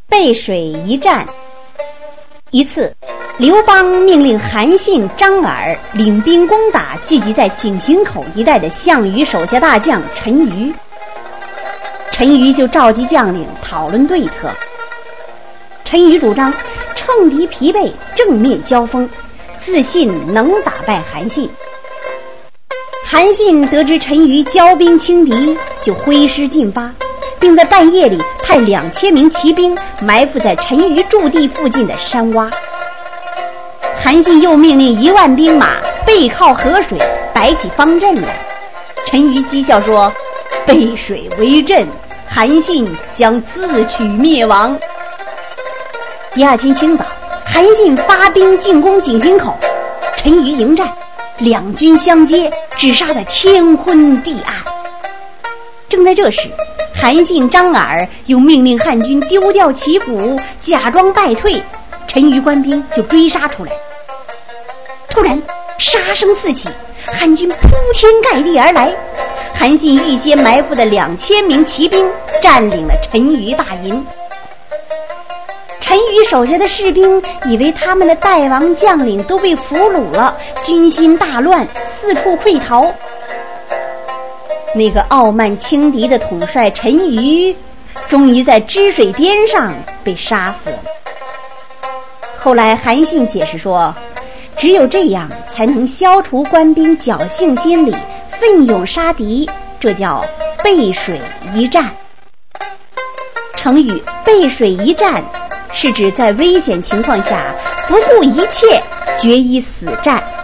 背水一战。一次，刘邦命令韩信、张耳领兵攻打聚集在井陉口一带的项羽手下大将陈馀。陈馀就召集将领讨论对策。陈馀主张乘敌疲惫，正面交锋，自信能打败韩信。韩信得知陈馀骄兵轻敌，就挥师进发，并在半夜里派2000名骑兵埋伏在陈馀驻地附近的山洼。韩信又命令1万兵马背靠河水，摆起方阵来。陈馀讥笑说：“背水为阵，韩信将自取灭亡。”第二天清早，韩信发兵进攻井陉口，陈馀迎战，两军相接，只杀得天昏地暗。正在这时，韩信、张耳又命令汉军丢掉旗鼓，假装败退，陈馀官兵就追杀出来。突然杀声四起，汉军铺天盖地而来。韩信预先埋伏的2000名骑兵占领了陈馀大营。陈馀手下的士兵以为他们的代王将领都被俘虏了，军心大乱，四处溃逃。那个傲慢轻敌的统帅陈馀终于在支水边上被杀死了。后来韩信解释说，只有这样才能消除官兵侥幸心理，奋勇杀敌，这叫背水一战。成语背水一战是指在危险情况下不顾一切决一死战。